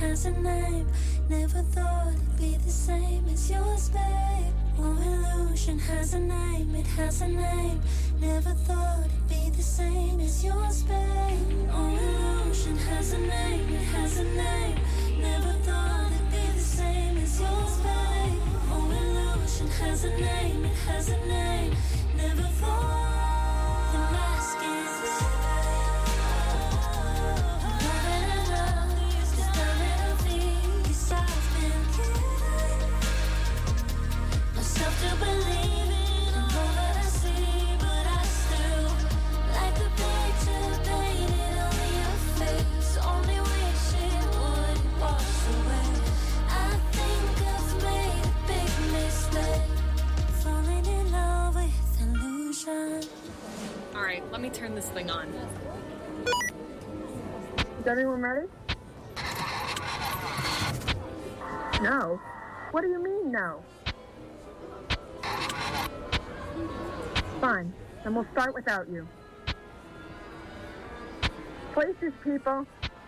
has a name. Never thought it'd be the same as yours, babe. Oh, illusion has a name, it has a name. Never thought it'd be the same as yours, babe. Oh, illusion has a name, it has a name. Never thought it'd be the same as yours, babe. Oh, illusion has a name, it has a name. Never thought. The mask is to believe in all that I see, but I still like the picture painted on your face. Only wish it would wash away. I think I've made a big mistake, falling in love with illusion. All right, let me turn this thing on. Is everyone ready? No. What do you mean, no? Fine, then we'll start without you. Places, people.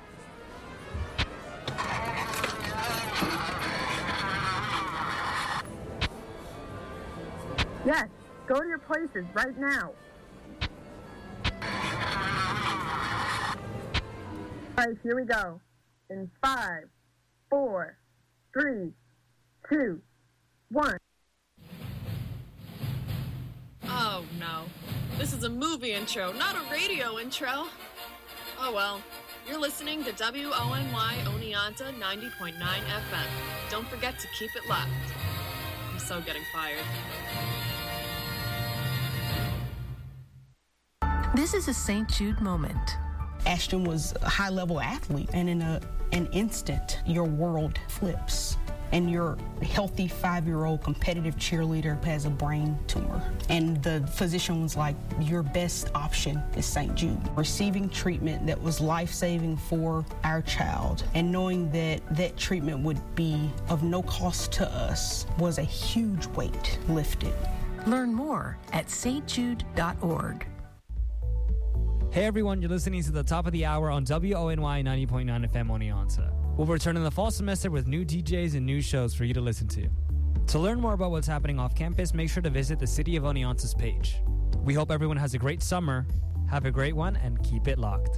Yes, go to your places right now. All right, here we go. In 5, 4, 3, 2, 1. Oh no, this is a movie intro, not a radio intro. Oh well, you're listening to WONY Oneonta 90.9 FM. Don't forget to keep it locked. I'm so getting fired. This is a St. Jude moment. Ashton was a high-level athlete, and in an instant, your world flips. And your healthy 5-year-old competitive cheerleader has a brain tumor. And the physician was like, your best option is St. Jude. Receiving treatment that was life-saving for our child and knowing that that treatment would be of no cost to us was a huge weight lifted. Learn more at stjude.org. Hey everyone, you're listening to the top of the hour on WONY 90.9 FM Oneonta. We'll return in the fall semester with new DJs and new shows for you to listen to. To learn more about what's happening off campus, make sure to visit the City of Oneonta's page. We hope everyone has a great summer. Have a great one and keep it locked.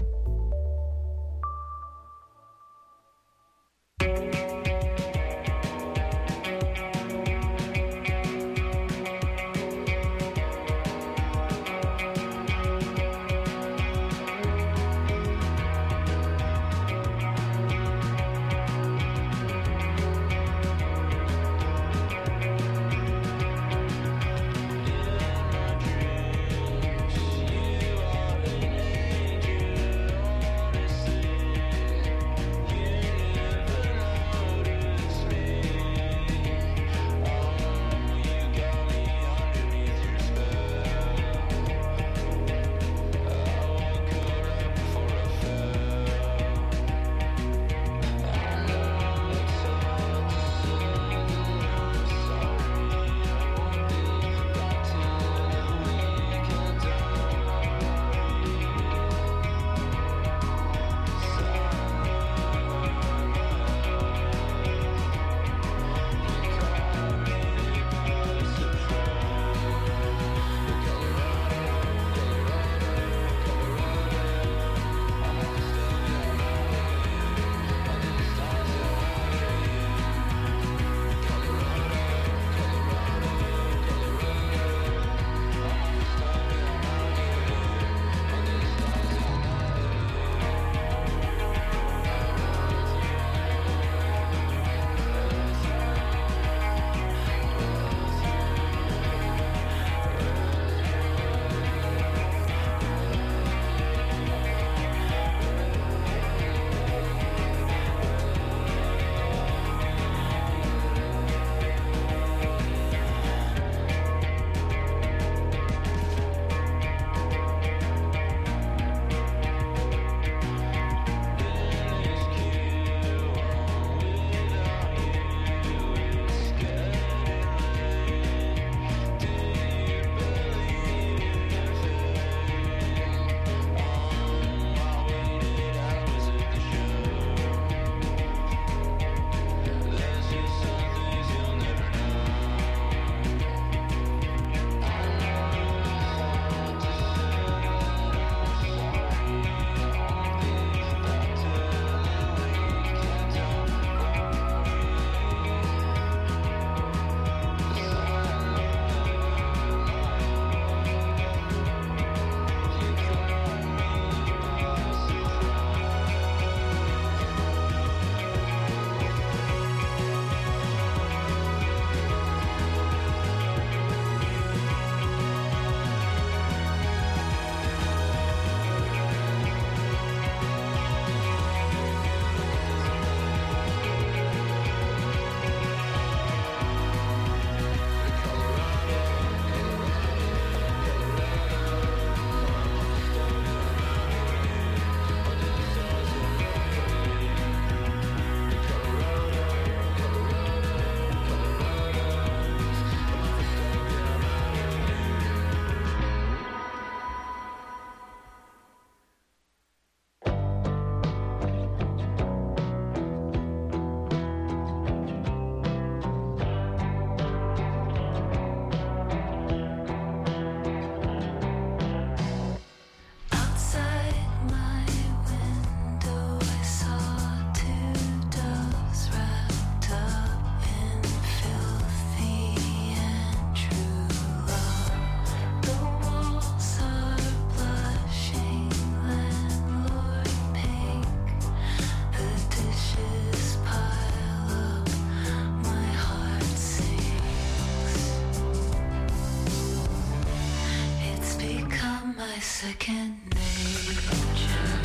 second nature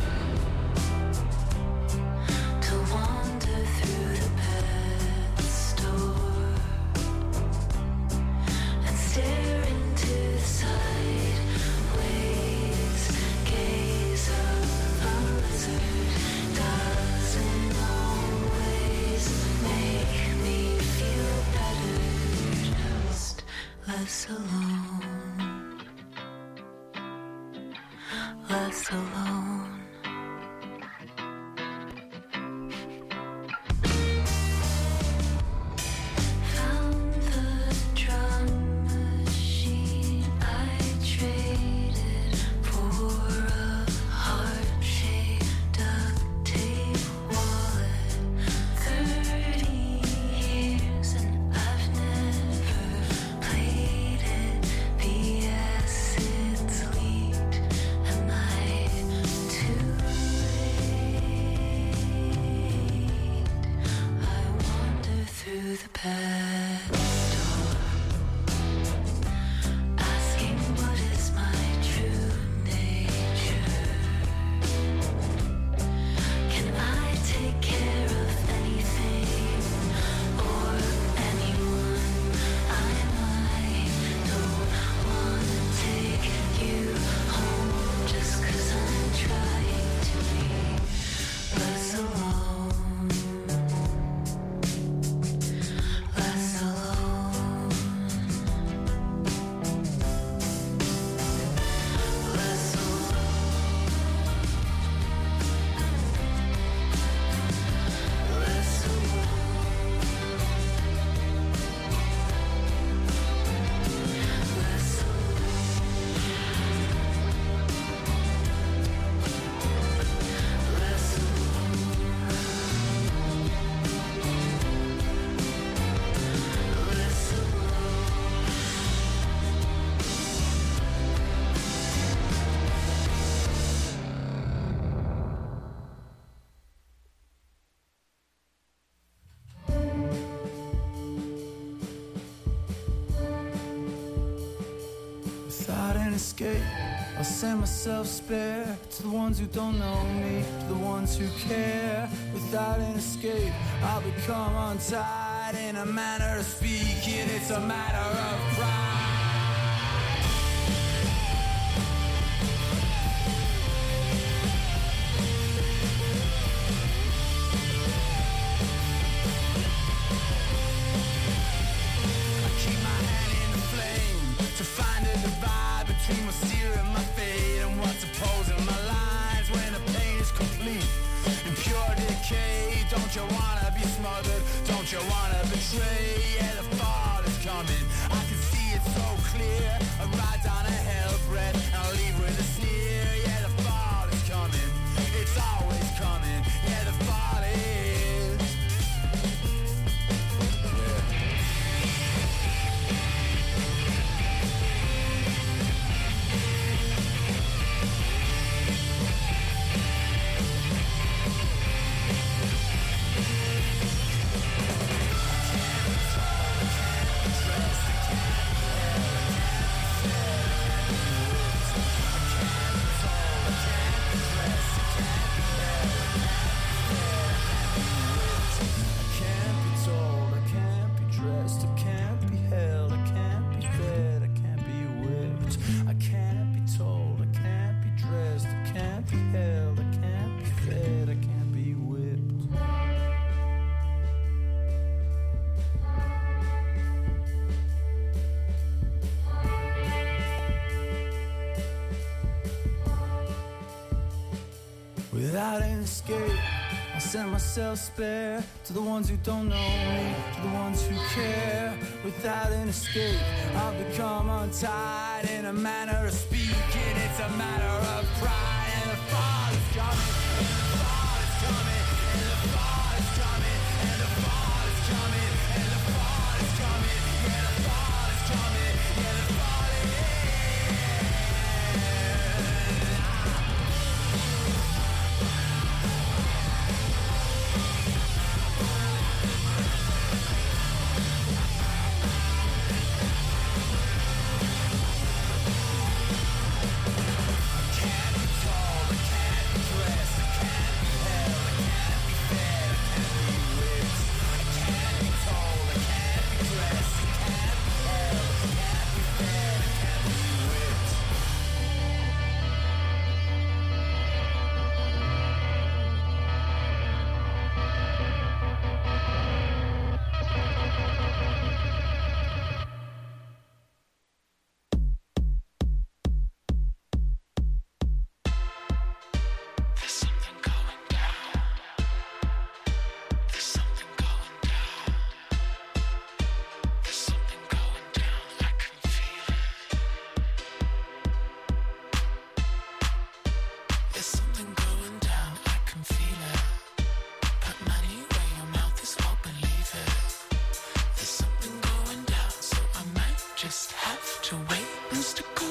to wander through the pet store and stare into the sideways gaze of a lizard. Doesn't always make me feel better, just less alone. Less alone. Found the drum machine I traded for a heart-shaped duct tape wallet. 30 years and I've never played it. PS it's leaked. Am I too late? I wander through the pet store, asking what is my true nature. Can I take care of anything or anyone? I don't wanna take you home just 'cause I'm trying to be less alone. Less alone. Less alone. Less Without an escape, I'll send myself spare to the ones who don't know me, to the ones who care. Without an escape, I'll become untied in a manner of speaking. It's a matter of pride. I keep my hand in the flame to find a divide between what's steering my fate and what's opposing my lines. When the pain is complete in pure decay, don't you wanna be smothered? Don't you wanna betray? Yeah, the fall is coming. I can see it so clear. I ride down a hell breath and I'll leave with a sneer. Yeah, the fall is coming. It's always coming. Yeah, the fall is. Without an escape, I'll send myself spare to the ones who don't know me, to the ones who care. Without an escape, I'll become untied in a manner of speaking. It's a matter of pride, and the fall is coming, and the fall is coming, and the fall is coming, and the fall is coming, and the fall is coming, yeah, the fall is coming, yeah, the fall is.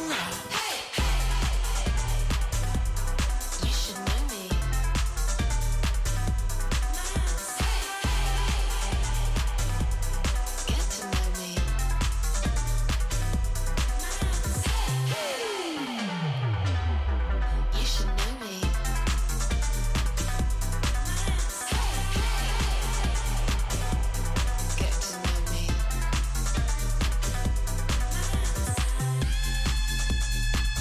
You should know me. Get to know me. You should know me. Get to know me.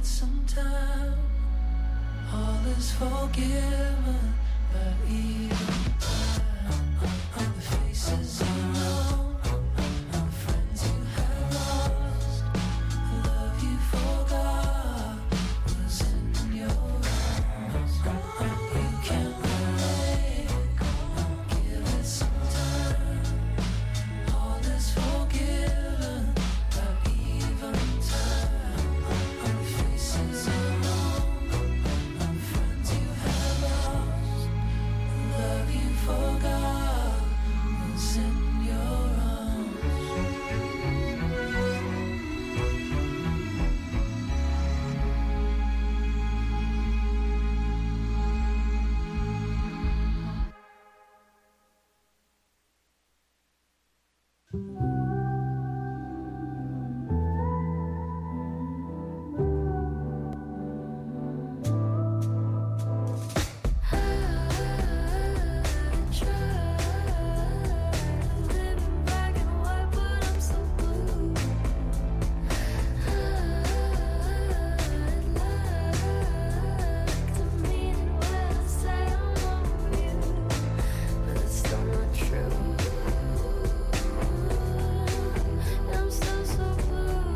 some time. All is forgiven, but even the faces you know, the friends you have lost, the love you forgot was in your arms. You can't relate, give it some time. All is forgiven, but even time. The faces you know, the friends you have lost, the love you forgot was in your arms. Living black and white, but I'm so blue. I'd like to mean it when I say I'm over you, but it's still not true. I'm still so blue.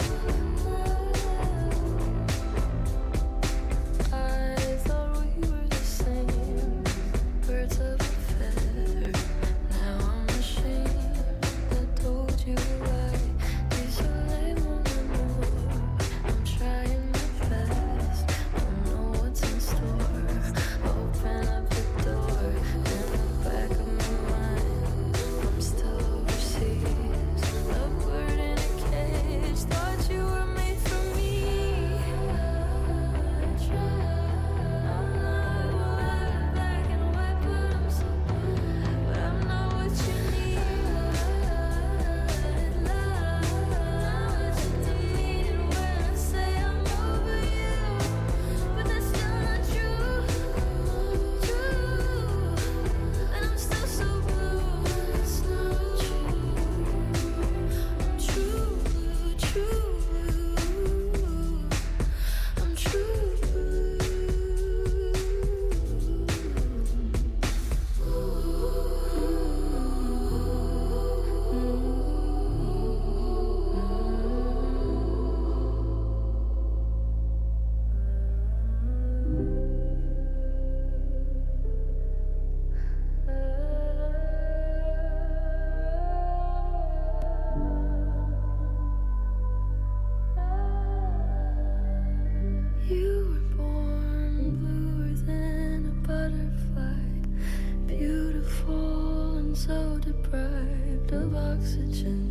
I thought we were the same, birds of a feather. Now I'm ashamed I told you I isolate more. I'm trying my best, don't know what's in store. Open up the door, in the back of my mind, I'm still overseas. A bird in a cage, thought you were made for me. I tried, I'm not black and white, but I'm so blue. But I'm not what you need. I'd like to mean it when I say I'm over you, but that's still not true. And I'm still so blue. It's not true. I'm true blue. I'm true blue. You were born bluer than a butterfly, beautiful and so deprived of oxygen.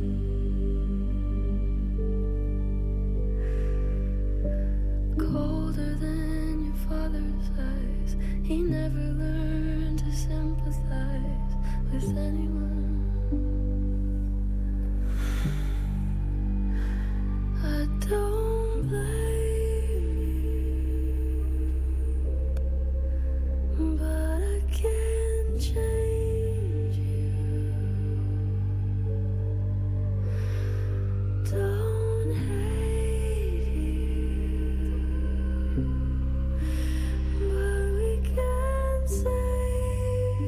Colder than your father's eyes, he never learned to sympathize with anyone. I don't blame you, but I can't change you. Don't hate you, but we can't save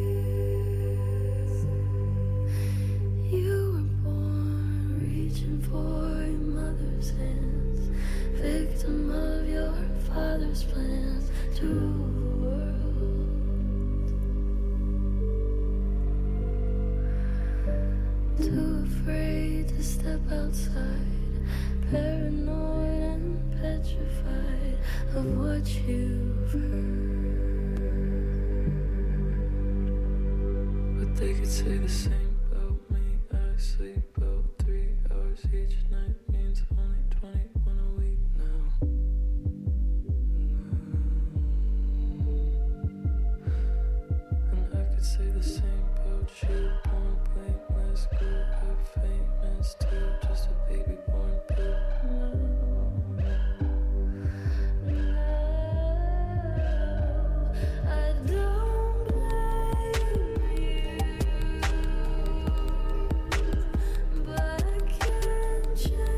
you. You were born reaching for your mother's hands, victim of your father's plans to rule the world. Too afraid to step outside, paranoid and petrified of what you've heard. But they could say the same about me. I sleep about 3 hours each night, means only 21 a week now. And I could say the same about you. Born blameless, grew up famous too, just a baby born blue. I don't blame you, but I can't change.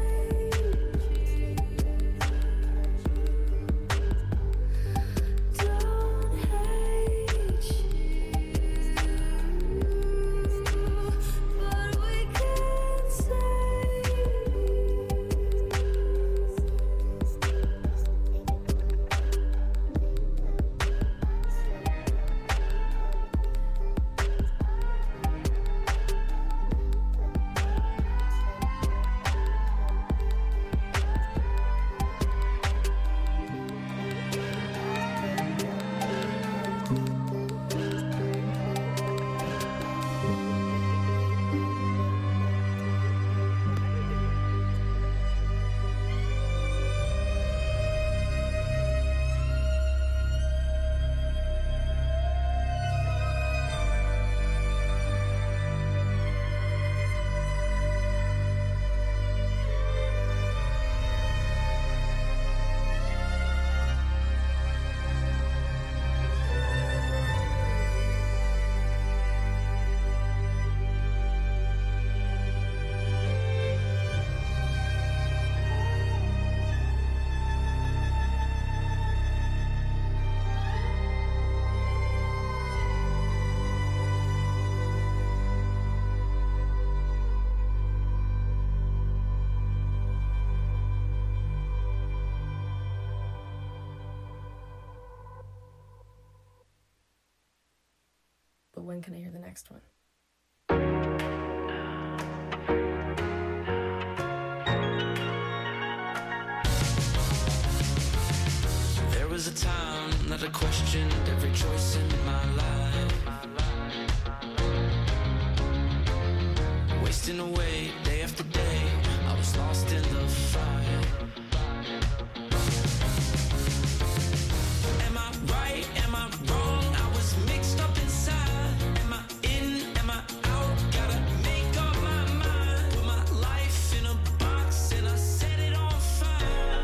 when can I hear the next one? There was a time that I questioned every choice in my life, wasting away day after day. I was lost in the fire. Am I right? Am I wrong? I was mixed up inside. Am I in? Am I out? Gotta make up my mind. Put my life in a box and I set it on fire.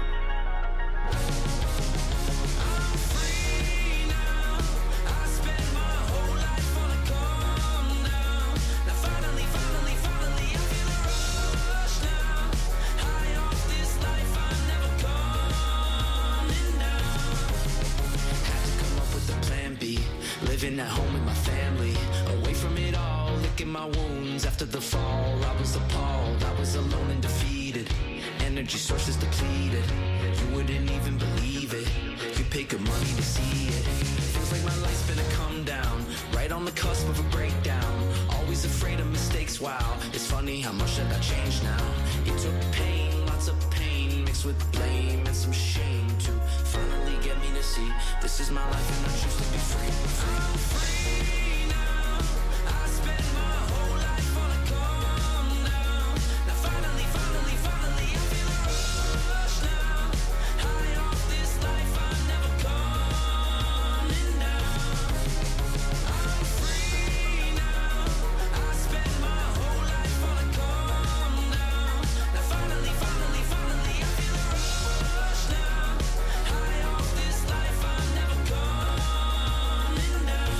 I'm free now. I spent my whole life on a calm down. Now finally, finally, finally, I feel a rush now. High off this life, I'm never coming down. Had to come up with a plan B. Living at home with my family, away from it all, licking my wounds after the fall. I was appalled, I was alone and defeated. Energy sources depleted. You wouldn't even believe it. You pay good money to see it. Feels like my life's been a come down, right on the cusp of a breakdown. Always afraid of mistakes. Wow, it's funny how much that I changed now. It took pain, lots of pain, mixed with blame and some shame to finally get me to see this is my life and I choose to be free. I'm free now. I spent my whole life on a calm down. Now finally, finally, finally, I feel a rush now. High off this life, I'm never coming down. I'm free now. I spent my whole life on a calm down. Now finally, finally, finally, I feel a rush now. High off this life, I'm never coming down.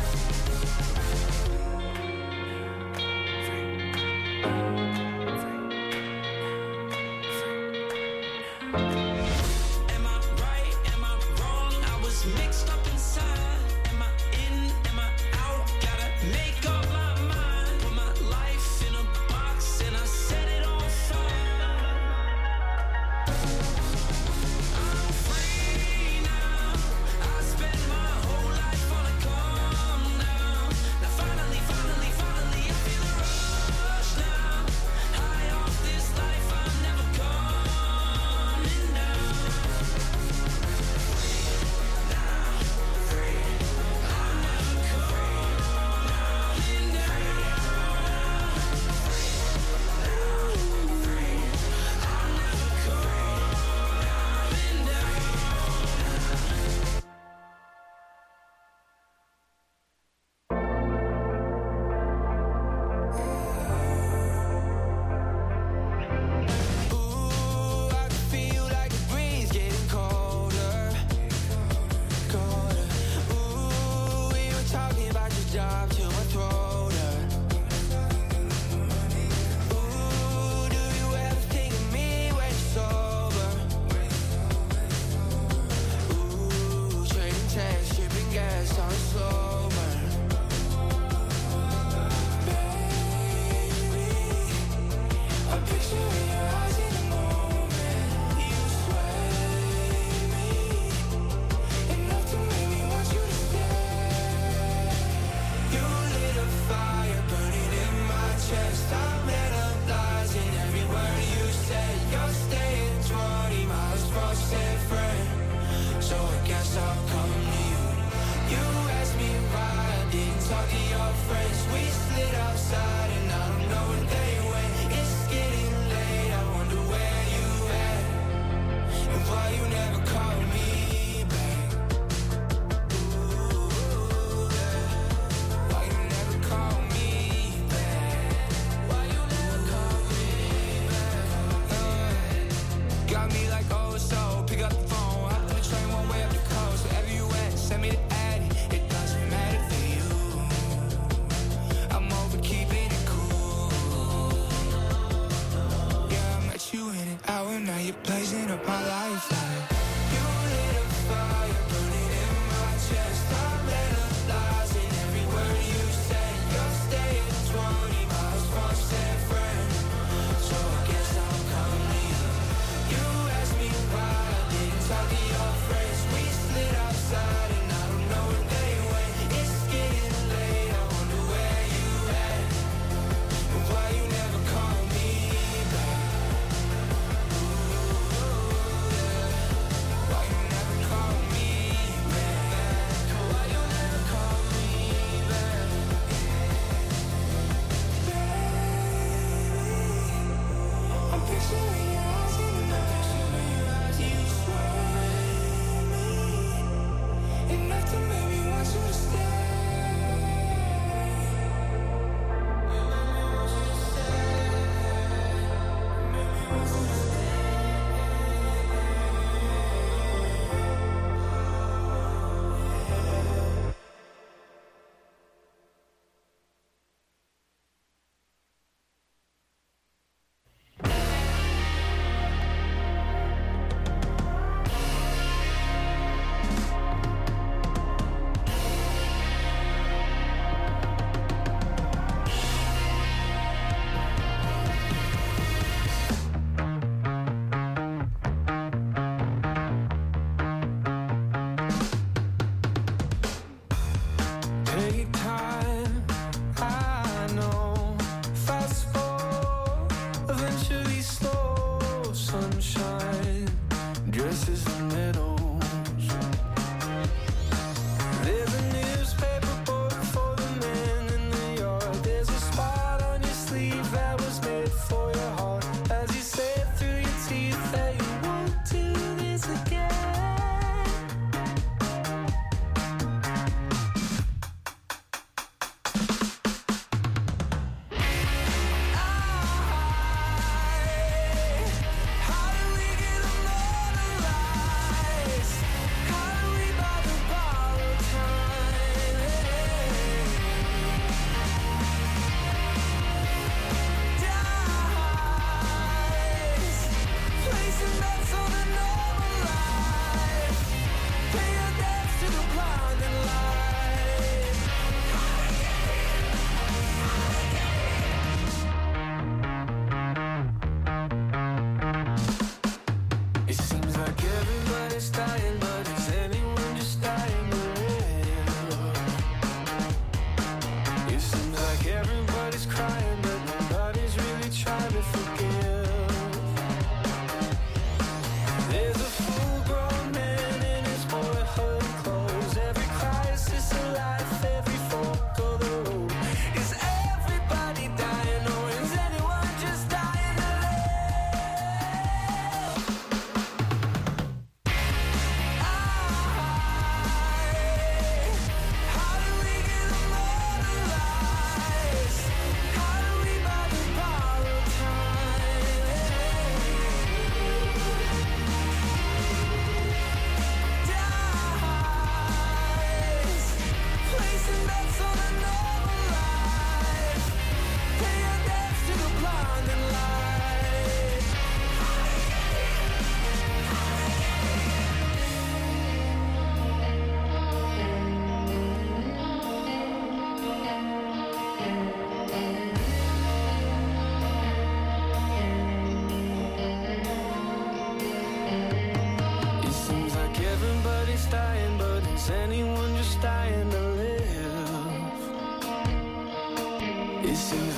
Am I right? Am I wrong? I was mixed up inside. Am I in? Am I out? Gotta make up my mind. Put my life in a box and I set it on fire. I'm free now. I spent my whole life on a calm down. Now finally, finally, finally, I feel a rush now. High off this life, I'm never coming down. Ooh, I can feel like the breeze getting colder, colder. Ooh, we were talking about your job till my throat hurt. Ooh, do you ever think of me when you're sober? Ooh, trading texts, shipping gas on a slow burn. Baby, I picture in your eyes in the moment. You sway me enough to make me want you to stay. You lit a fire burning in my chest. I'm analyzing every word you said. You're staying 20 miles from San Fran, so I guess I'll come to you. You asked me why I didn't talk to your friends. We slid outside and I don't know where they went. It's getting late, I wonder where you at and why you never call me back. Ooh, yeah. Why you never call me back? Why you never call me back? Got me like oh so, pick up the phone, hop on the train one way up the coast. Wherever you at, send me the addy. It doesn't matter for you. I'm over keeping it cool. Yeah, I met you in an hour, now you're blazing up my life like you lit a fire burning in my chest. I'm analyzing every word you said. You're staying 20 miles from San Fran, so I guess I'll come to you. You asked me why I didn't talk to your friends. We slid outside and I don't know where they went. It's getting late,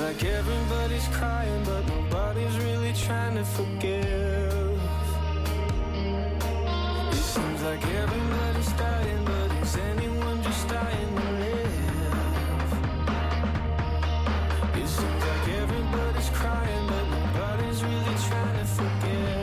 like everybody's crying, but nobody's really trying to forgive. It seems like everybody's dying, but is anyone just dying to live? It seems like everybody's crying, but nobody's really trying to forgive.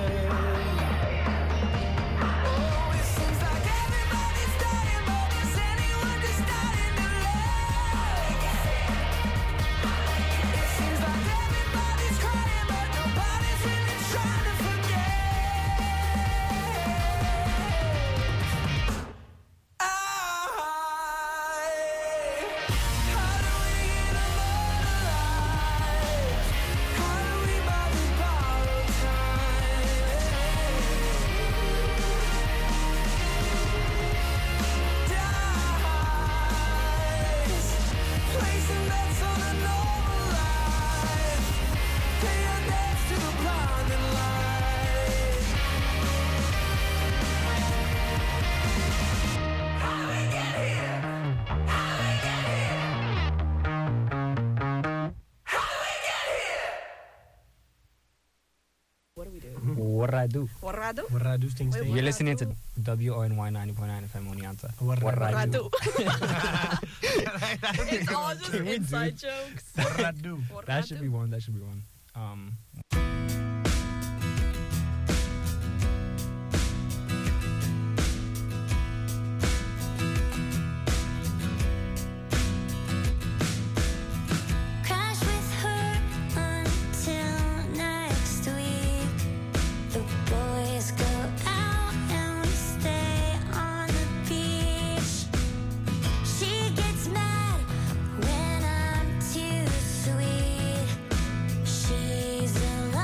Warradu. Warradu? Warradu things. You're listening to WONY 90.9 FM Oneonta. Warradu. Warradu. It's all just inside jokes. Warradu. That should be one. That should be one. Crash with her until next week. The boys go out and we stay on the beach. She gets mad when I'm too sweet. She's a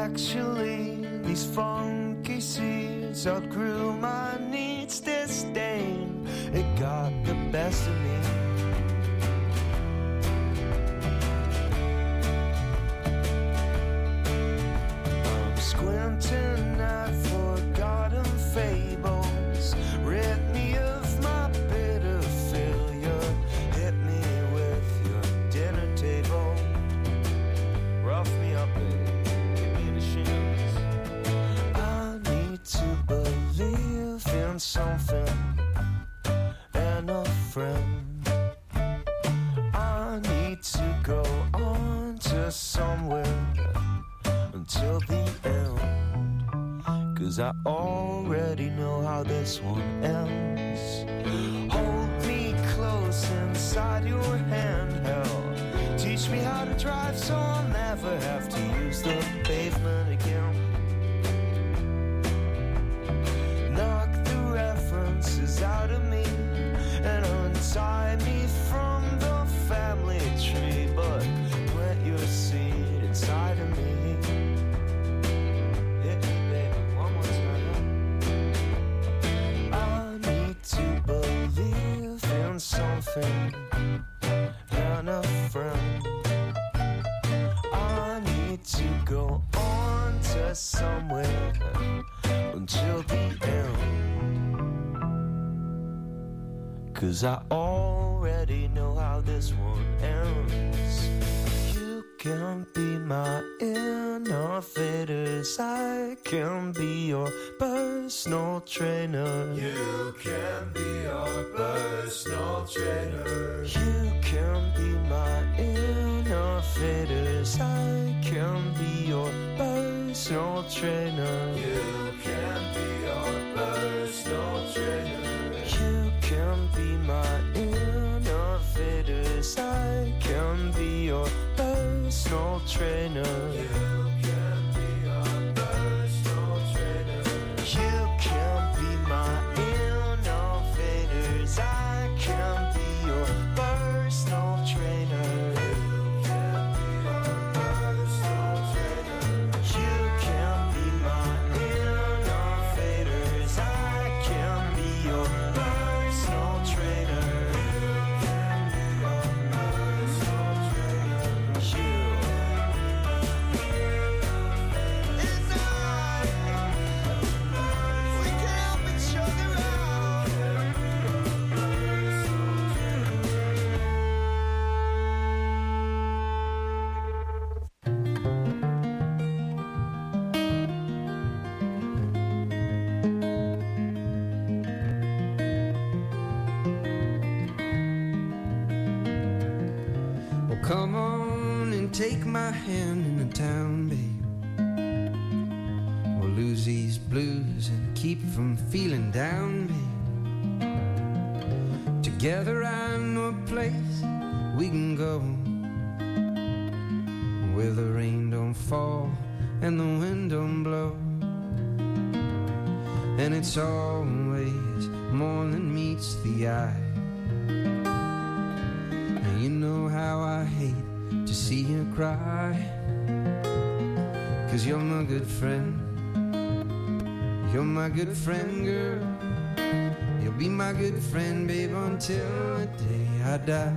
Actually, these funky seeds outgrew my needs. Disdain, it got the best of me. I'm squinting at forgotten fables. Rid me of my bitter failure. Hit me with your dinner table. Rough me up, baby. Get me in the shins. I need to believe in something and a friend. I need to go on to somewhere until the end, 'cause I already know how this one ends. Hold me close inside your handheld. Teach me how to drive so I'll never have to use the pavement again. Knock the references out of me and untie me from the family tree, but plant your seed inside of me. Hit me, baby, one more time. I need to believe in something and a friend. I need to go on to somewhere until the end, 'cause I already know how this one ends. You can be my innovators, I can be your personal trainer. You can be your personal trainer. You can be my innovators, I can be your personal trainer. You can be your personal trainer. You can be my innovators, I can be your personal trainer. You can be your personal trainer. You can be my innovators, I can be your personal trainer. You can be your personal trainer. You can be my innovators, I can be your personal trainer. Come on and take my hand in the town, babe. We'll lose these blues and keep from feeling down, babe. Together I know a place we can go, where the rain don't fall and the wind don't blow. And it's always more than meets the eye. You know how I hate to see you cry, 'cause you're my good friend. You're my good friend, girl. You'll be my good friend, babe, until the day I die.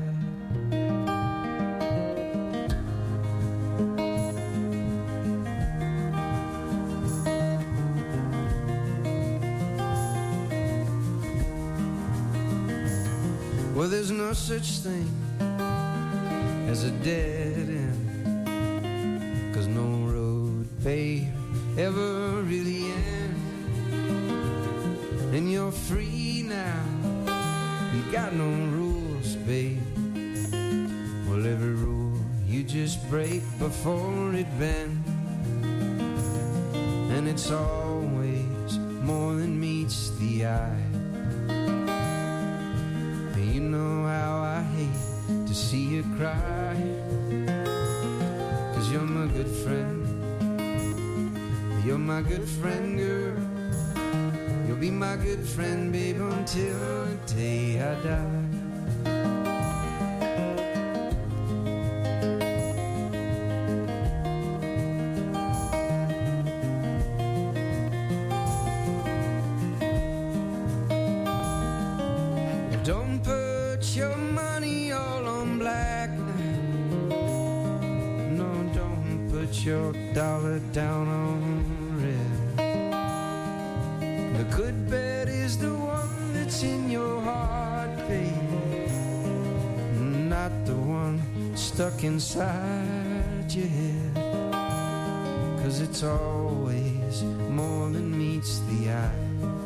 Well, there's no such thing as a dead end, 'cause no road, babe, ever really ends. And you're free now, you got no rules, babe. Well, every rule you just break before it bends. And it's always more than meets the eye. And you know how I hate to see you cry, 'cause you're my good friend. You're my good friend, girl. You'll be my good friend, babe, until the day I die. Don't put your money all on black. No, don't put your dollar down on red. The good bet is the one that's in your heart, babe, not the one stuck inside your head. 'Cause it's always more than meets the eye.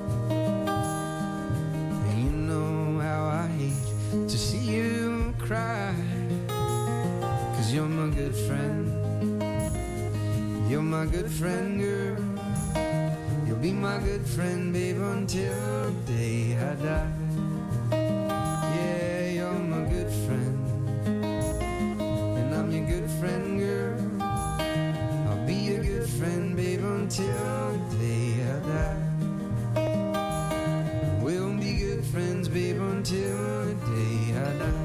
And you know how I hate to see you cry. 'Cause you're my good friend. You're my good friend, girl. You'll be my good friend, babe, until the day I die. Yeah, you're my good friend. And I'm your good friend, girl. I'll be your good friend, babe, until the day I die. We'll be good friends, babe, until the day I die.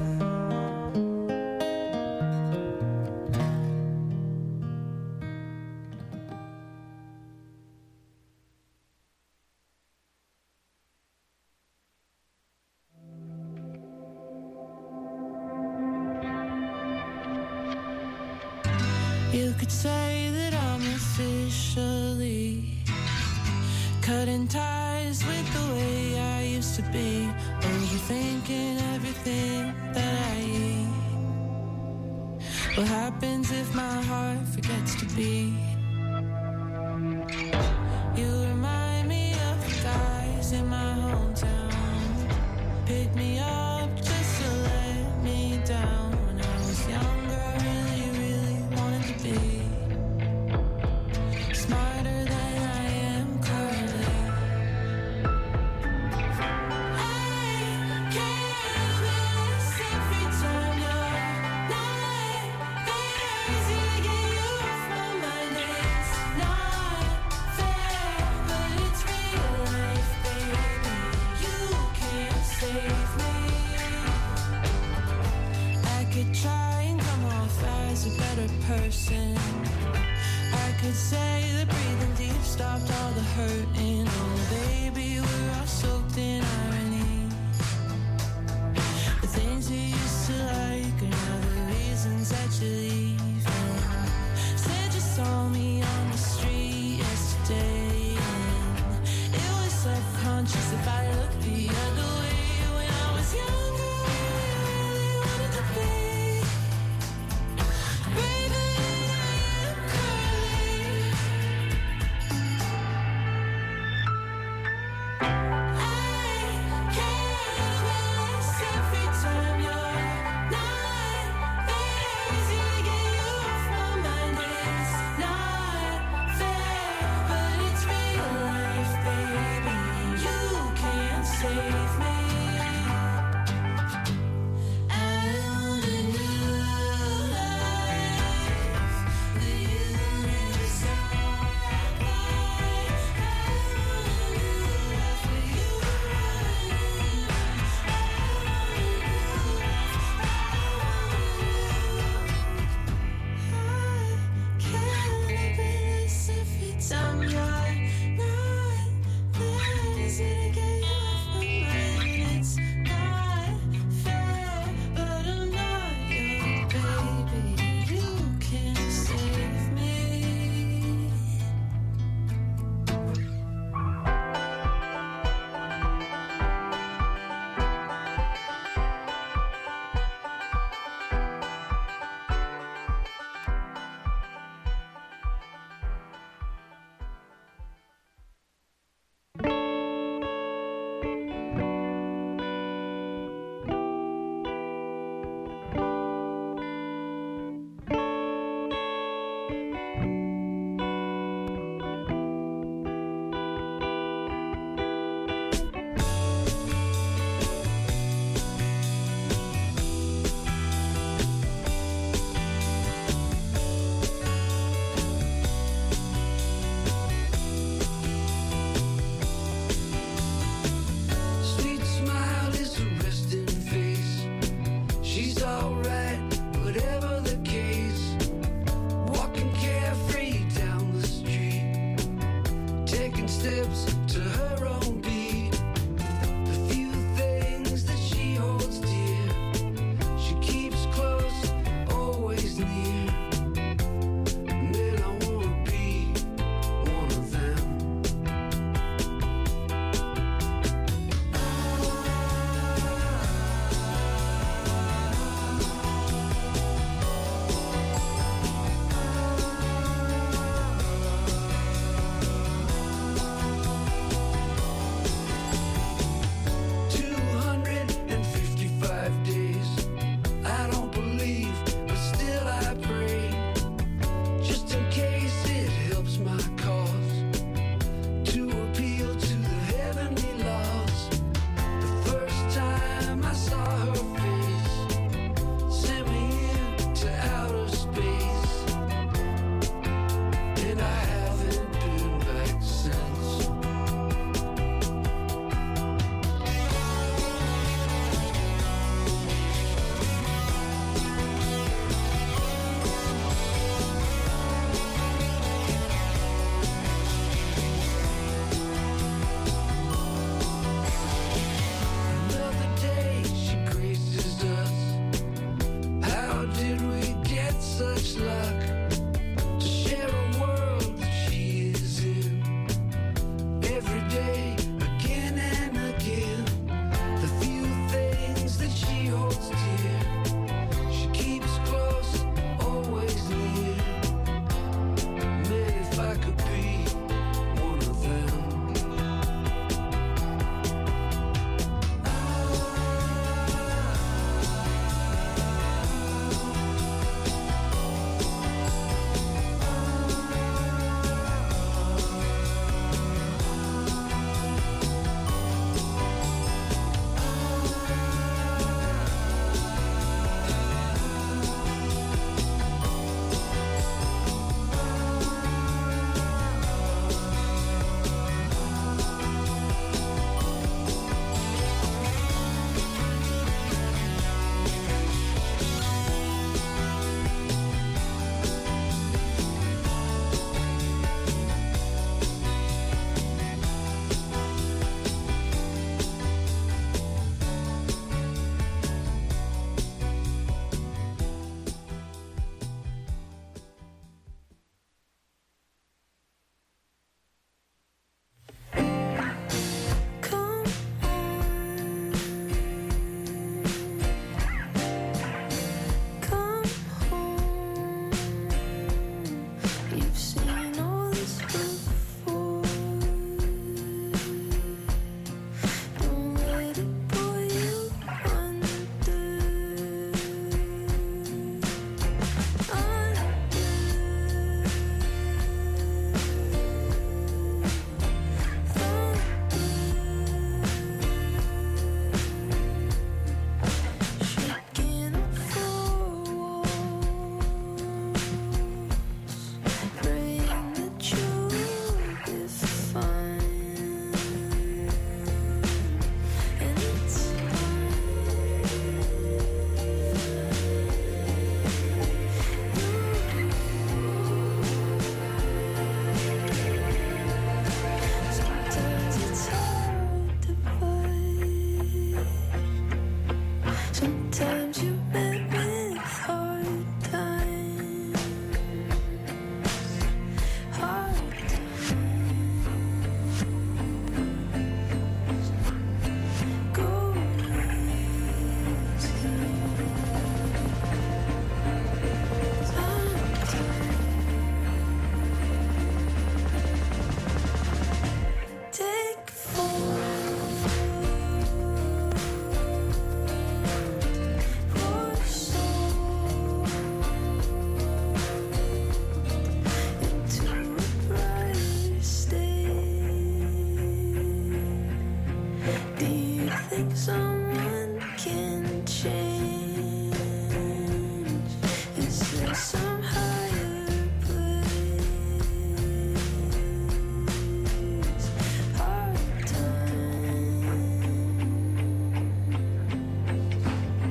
You could say that I'm officially cutting ties with the way I used to be, overthinking everything that I eat. What happens if my heart forgets to beat? You remind me of the guys in my hometown. Pick me up just to let me down. When I was younger, I really wanted to be smarter than I am currently. I can't miss every time you're not there. Easy to get you from my days. Not fair, but it's real life, baby. You can't save me. I could try and come off as a better person. I could say that breathing deep stopped all the hurting. Oh, baby, we're all soaked in irony. The things you used to like are now the reasons that you leave. Said you saw me on the street yesterday, and it was subconscious if I looked the other way. When I was younger, I really wanted to be braver than I am currently. I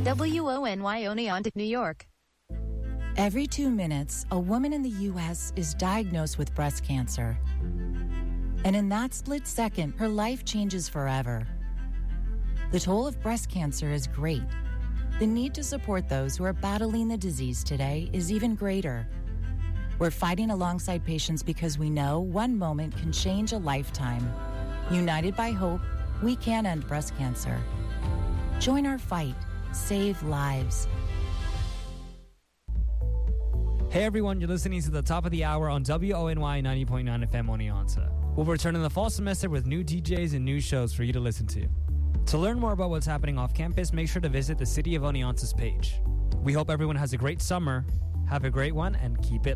WONY Oneonta, New York. Every 2 minutes, a woman in the U.S. is diagnosed with breast cancer. And in that split second, her life changes forever. The toll of breast cancer is great. The need to support those who are battling the disease today is even greater. We're fighting alongside patients because we know one moment can change a lifetime. United by hope, we can end breast cancer. Join our fight. Save lives. Hey everyone, you're listening to the top of the hour on WONY 90.9 FM Oneonta. We'll return in the fall semester with new DJs and new shows for you to listen to. To learn more about what's happening off campus, make sure to visit the City of Oneonta's page. We hope everyone has a great summer. Have a great one and keep it